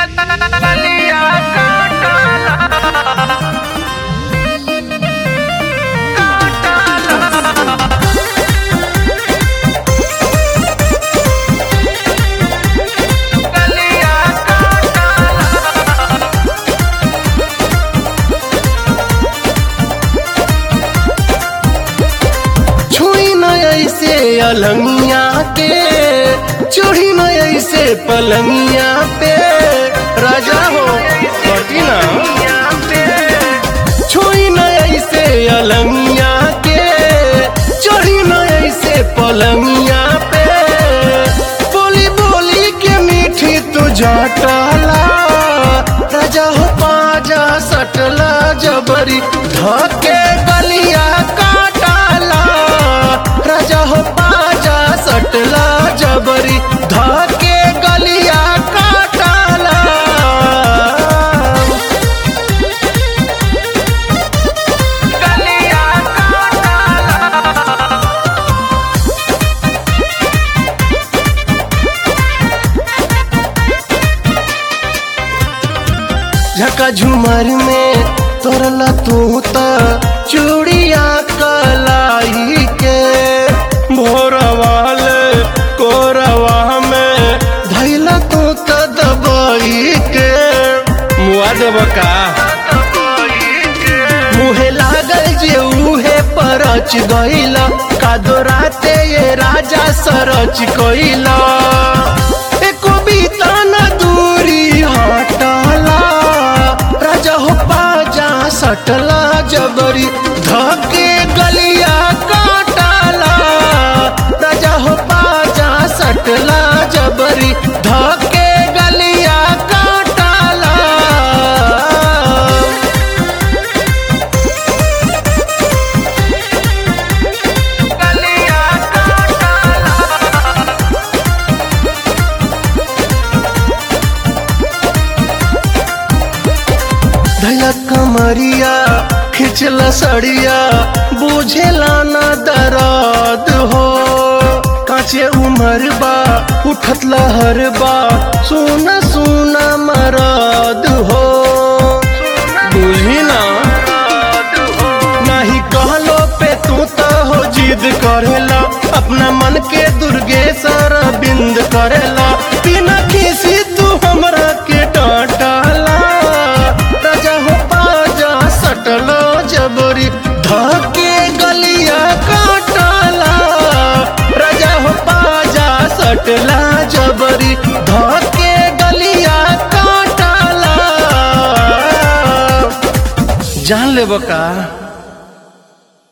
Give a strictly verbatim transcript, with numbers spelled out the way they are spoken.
गलिया काटाला अलंगिया के चूड़ी न ऐसे पलंगिया पे राजा हो पटीना छुई न ऐसे अलंगिया के चूड़ी न ऐसे पलंगिया पे बोली बोली के मीठी तू जटला राजा हो पाजा सटला जबरी धके गलिया काटाला राजा हो सटला जबरी धके गलिया काटाला गलिया झका झुमर में तोरला तू त चूड़िया कलाई के भोरवाल कोरवा में धैला तू त दबाई के मुआ देव का मुहे लागल जे उहे परच गईला कादो राते ये राजा सरच कईला एको बीता न दूरी हटला राजा हो पाजा सटला जबरी धके गलिया काटाला राजा हो पाजा सटला जबरी धके गलिया काटाला गलिया धैया कमरिया खिचला सड़िया बुझेला न दर्द हो काचे उमर बा उठत लहर बा सुना सुना मरद हो बुझी ना नहीं कहलो पे तू तो हो जिद करेला अपना मन के दुर्गेश्वर बिंद करेला बिना किसी तू हमरा के डांटाला राजा हो पाजा सटलो जबरी धके गलिया काटाला राजा हो पाजा सटला जबरी धके गलिया काटाला जान ले बका।